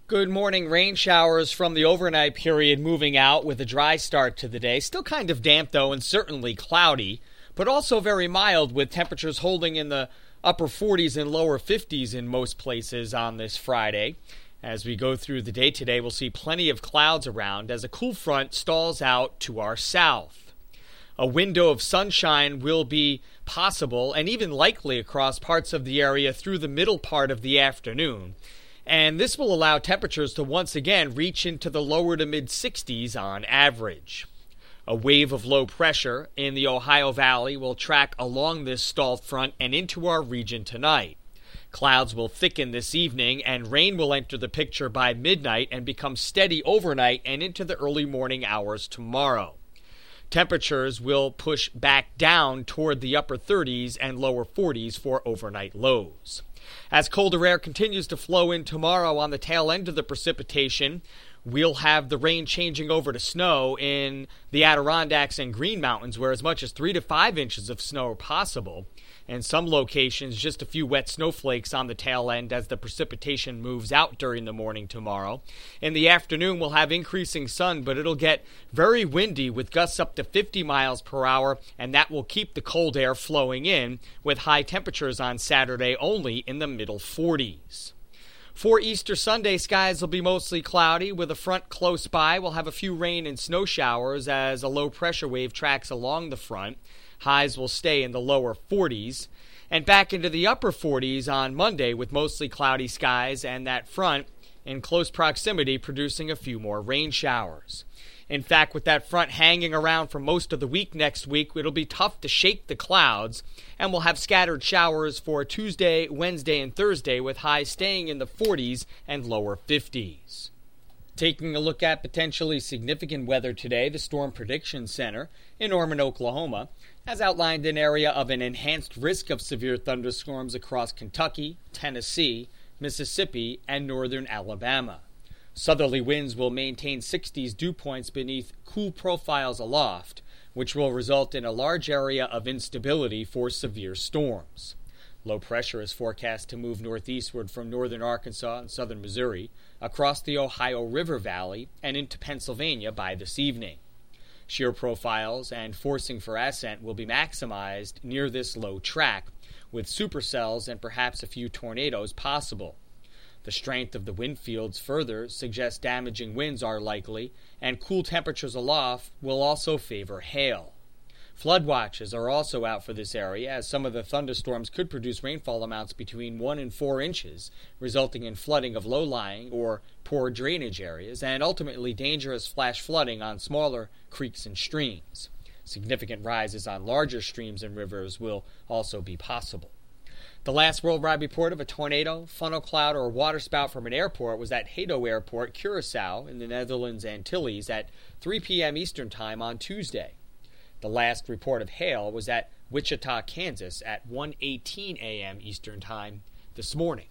Good morning. Rain showers from the overnight period moving out with a dry start to the day. Still kind of damp, though, and certainly cloudy, but also very mild with temperatures holding in the upper 40s and lower 50s in most places on this Friday. As we go through the day today, we'll see plenty of clouds around as a cool front stalls out to our south. A window of sunshine will be possible and even likely across parts of the area through the middle part of the afternoon. And this will allow temperatures to once again reach into the lower to mid-60s on average. A wave of low pressure in the Ohio Valley will track along this stalled front and into our region tonight. Clouds will thicken this evening and rain will enter the picture by midnight and become steady overnight and into the early morning hours tomorrow. Temperatures will push back down toward the upper 30s and lower 40s for overnight lows. As colder air continues to flow in tomorrow on the tail end of the precipitation, we'll have the rain changing over to snow in the Adirondacks and Green Mountains, where as much as 3 to 5 inches of snow are possible. In some locations, just a few wet snowflakes on the tail end as the precipitation moves out during the morning tomorrow. In the afternoon, we'll have increasing sun, but it'll get very windy with gusts up to 50 miles per hour, and that will keep the cold air flowing in with high temperatures on Saturday only in the middle 40s. For Easter Sunday, skies will be mostly cloudy with a front close by. We'll have a few rain and snow showers as a low pressure wave tracks along the front. Highs will stay in the lower 40s and back into the upper 40s on Monday with mostly cloudy skies and that front in close proximity producing a few more rain showers. In fact, with that front hanging around for most of the week next week, it'll be tough to shake the clouds, and we'll have scattered showers for Tuesday, Wednesday, and Thursday with highs staying in the 40s and lower 50s. Taking a look at potentially significant weather today, the Storm Prediction Center in Norman, Oklahoma, has outlined an area of an enhanced risk of severe thunderstorms across Kentucky, Tennessee, Mississippi, and northern Alabama. Southerly winds will maintain 60s dew points beneath cool profiles aloft, which will result in a large area of instability for severe storms. Low pressure is forecast to move northeastward from northern Arkansas and southern Missouri, across the Ohio River Valley, and into Pennsylvania by this evening. Shear profiles and forcing for ascent will be maximized near this low track, with supercells and perhaps a few tornadoes possible. The strength of the wind fields further suggests damaging winds are likely, and cool temperatures aloft will also favor hail. Flood watches are also out for this area, as some of the thunderstorms could produce rainfall amounts between 1 and 4 inches, resulting in flooding of low-lying or poor drainage areas, and ultimately dangerous flash flooding on smaller creeks and streams. Significant rises on larger streams and rivers will also be possible. The last worldwide report of a tornado, funnel cloud, or waterspout from an airport was at Hato Airport, Curaçao, in the Netherlands Antilles at 3 p.m. Eastern Time on Tuesday. The last report of hail was at Wichita, Kansas at 1:18 a.m. Eastern Time this morning.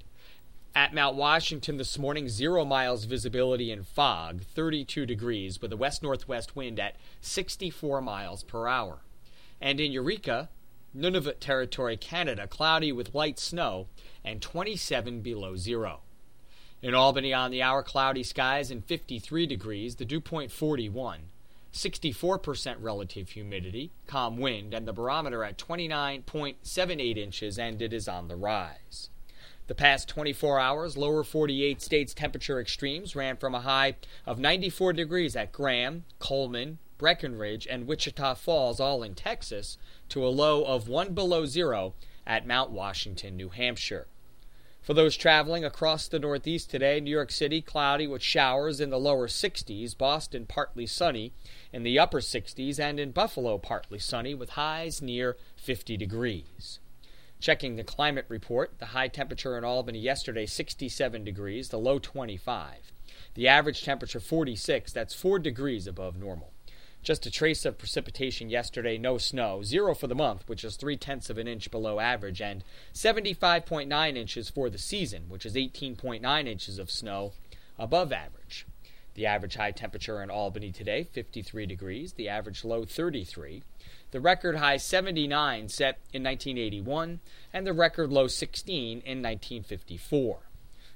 At Mount Washington this morning, 0 miles visibility and fog, 32 degrees, with a west-northwest wind at 64 miles per hour. And in Eureka, Nunavut Territory, Canada, cloudy with light snow and 27 below zero. In Albany on the hour, cloudy skies and 53 degrees, the dew point 41, 64% relative humidity, calm wind, and the barometer at 29.78 inches, and it is on the rise. The past 24 hours, lower 48 states temperature extremes ran from a high of 94 degrees at Graham, Coleman, Breckenridge, and Wichita Falls, all in Texas, to a low of 1 below zero at Mount Washington, New Hampshire. For those traveling across the Northeast today, New York City cloudy with showers in the lower 60s, Boston partly sunny in the upper 60s, and in Buffalo partly sunny with highs near 50 degrees. Checking the climate report, the high temperature in Albany yesterday 67 degrees, the low 25. The average temperature 46, that's 4 degrees above normal. Just a trace of precipitation yesterday, no snow, 0 for the month, which is 0.3 of an inch below average, and 75.9 inches for the season, which is 18.9 inches of snow above average. The average high temperature in Albany today, 53 degrees, the average low 33. The record high 79 set in 1981, and the record low 16 in 1954.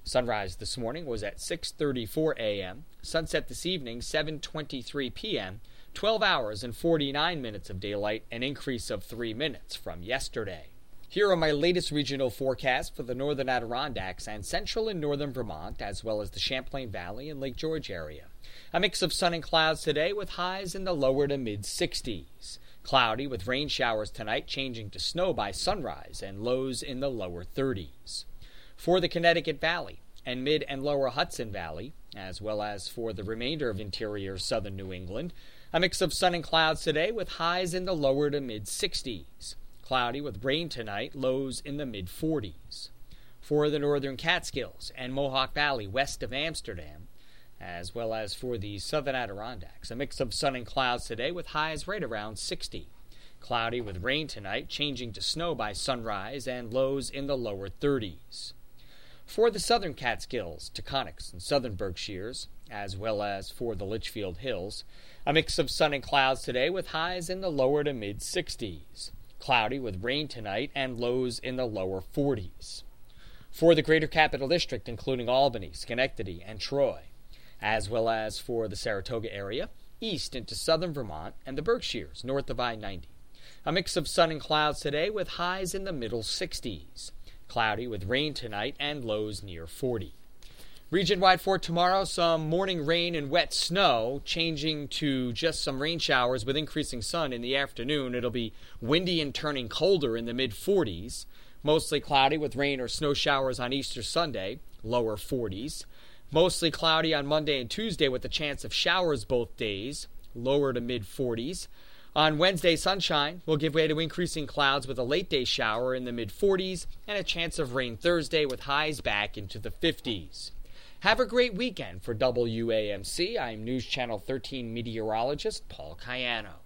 Sunrise this morning was at 6:34 a.m., sunset this evening 7:23 p.m., 12 hours and 49 minutes of daylight, an increase of 3 minutes from yesterday. Here are my latest regional forecasts for the northern Adirondacks and central and northern Vermont, as well as the Champlain Valley and Lake George area. A mix of sun and clouds today with highs in the lower to mid-60s. Cloudy with rain showers tonight, changing to snow by sunrise, and lows in the lower 30s. For the Connecticut Valley and mid and lower Hudson Valley, as well as for the remainder of interior southern New England, a mix of sun and clouds today with highs in the lower to mid-60s. Cloudy with rain tonight, lows in the mid-40s. For the northern Catskills and Mohawk Valley west of Amsterdam, as well as for the southern Adirondacks, a mix of sun and clouds today with highs right around 60. Cloudy with rain tonight, changing to snow by sunrise, and lows in the lower 30s. For the southern Catskills, Taconics, and southern Berkshires, as well as for the Litchfield Hills, a mix of sun and clouds today with highs in the lower to mid-60s. Cloudy with rain tonight and lows in the lower 40s. For the Greater Capital District, including Albany, Schenectady, and Troy, as well as for the Saratoga area, east into southern Vermont, and the Berkshires, north of I-90. A mix of sun and clouds today with highs in the middle 60s. Cloudy with rain tonight and lows near 40. Region-wide for tomorrow, some morning rain and wet snow, changing to just some rain showers with increasing sun in the afternoon. It'll be windy and turning colder in the mid-40s. Mostly cloudy with rain or snow showers on Easter Sunday, lower 40s. Mostly cloudy on Monday and Tuesday with a chance of showers both days, lower to mid-40s. On Wednesday, sunshine will give way to increasing clouds with a late-day shower in the mid-40s and a chance of rain Thursday with highs back into the 50s. Have a great weekend. For WAMC, I'm News Channel 13 meteorologist Paul Cayano.